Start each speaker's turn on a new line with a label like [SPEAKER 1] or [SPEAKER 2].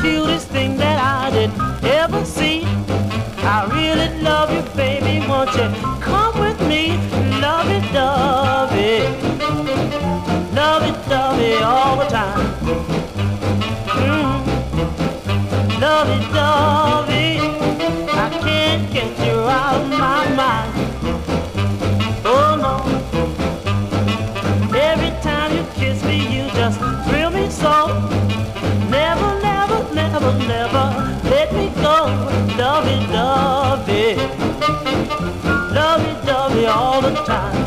[SPEAKER 1] cutest thing that I did ever see. I really love you, baby, won't you come with me? Lovey-dovey, lovey-dovey all the time. Lovey-dovey, I can't get you out of my mind. Oh no, every time you kiss me, you just thrill me so. Never, never, never, never let me go. Lovey-dovey, lovey-dovey all the time.